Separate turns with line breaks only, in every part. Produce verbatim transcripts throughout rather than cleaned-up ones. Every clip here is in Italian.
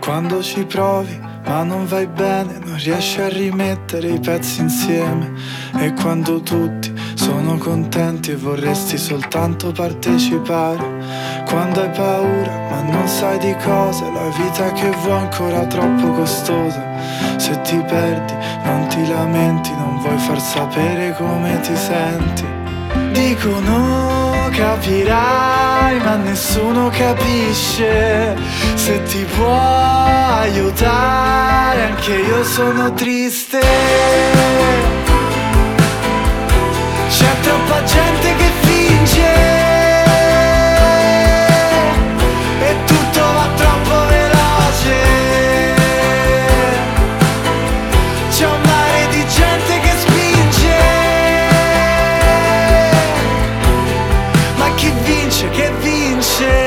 Quando ci provi ma non vai bene, non riesci a rimettere i pezzi insieme. E quando tutti sono contenti e vorresti soltanto partecipare. Quando hai paura ma non sai di cosa, la vita che vuoi è ancora troppo costosa. Se ti perdi non ti lamenti, non vuoi far sapere come ti senti. Dicono capirai ma nessuno capisce. Se ti può aiutare anche io sono triste. C'è troppa gente che finge e tutto va troppo veloce. C'è un mare di gente che spinge, ma chi vince, che vince?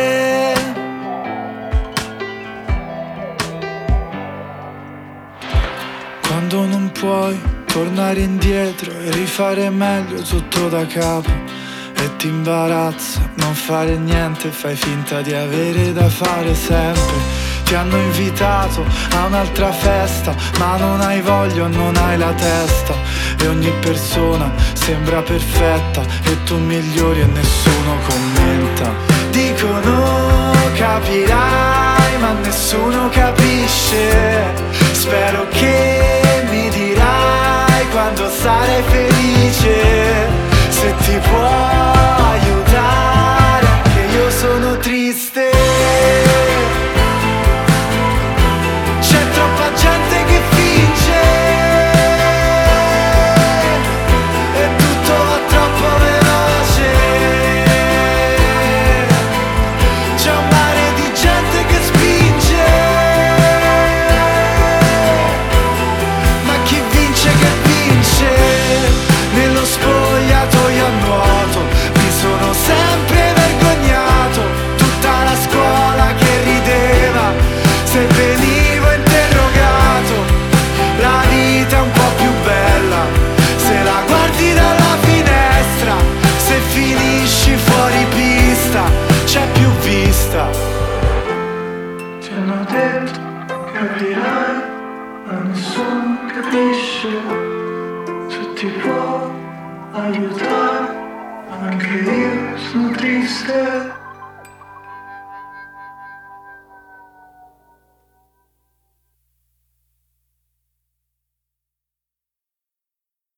Quando non puoi tornare indietro e rifare meglio tutto da capo e ti imbarazza non fare niente, fai finta di avere da fare sempre. Ti hanno invitato a un'altra festa ma non hai voglia, non hai la testa. E ogni persona sembra perfetta e tu migliori e nessuno commenta. Dicono capirai ma nessuno capisce. Spero che mi dirai quando sarai felice. Se ti può aiutare anche io sono triste. C'è troppa gente che finge e tutto va troppo veloce. C'è un mare di gente che spinge, ma chi vince, che vince? Nello spogliatoio a nuoto mi sono sempre vergognato. Tutta la scuola che rideva se venivo interrogato. La vita è un po' più bella se la guardi dalla finestra. Se finisci fuori pista c'è più vista. Ti hanno detto capirai ma nessuno capisce. Se ti può aiutare anche io sono triste.